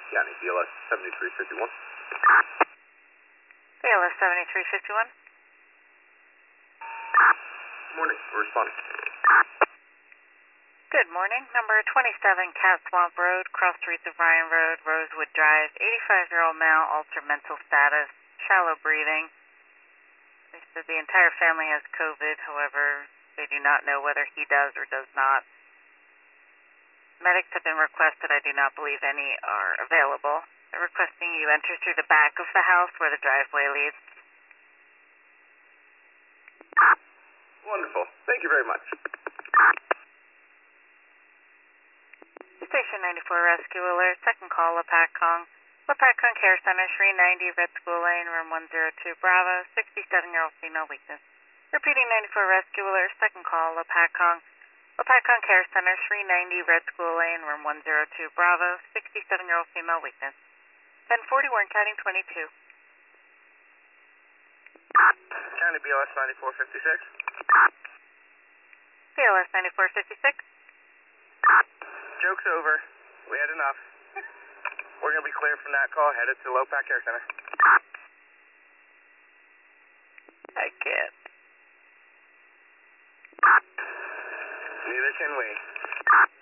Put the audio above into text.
County BLS 7351. BLS 7351. Morning, we're responding. Good morning. Number 27 Cat Swamp Road, Cross Streets of Ryan Road, Rosewood Drive. 85-year-old male, altered mental status, shallow breathing. They said the entire family has COVID. However, they do not know whether he does or does not. Medics have been requested. I do not believe any are available. They're requesting you enter through the back of the house where the driveway leads. Wonderful. Thank you very much. Station 94 Rescue Alert, second call, Lapacong. Lapacong Care Center, 390 Red School Lane, room 102 Bravo, 67-year-old female weakness. Repeating 94 Rescue Alert, second call, Lapacong. Lapacong Care Center, 390 Red School Lane, room 102 Bravo, 67-year-old female weakness. Then 41, counting 22. County BLS 9456. BLS 9456. Joke's over. We had enough. We're going to be clear from that call, headed to Lopac Care Center. I can't. Neither can we.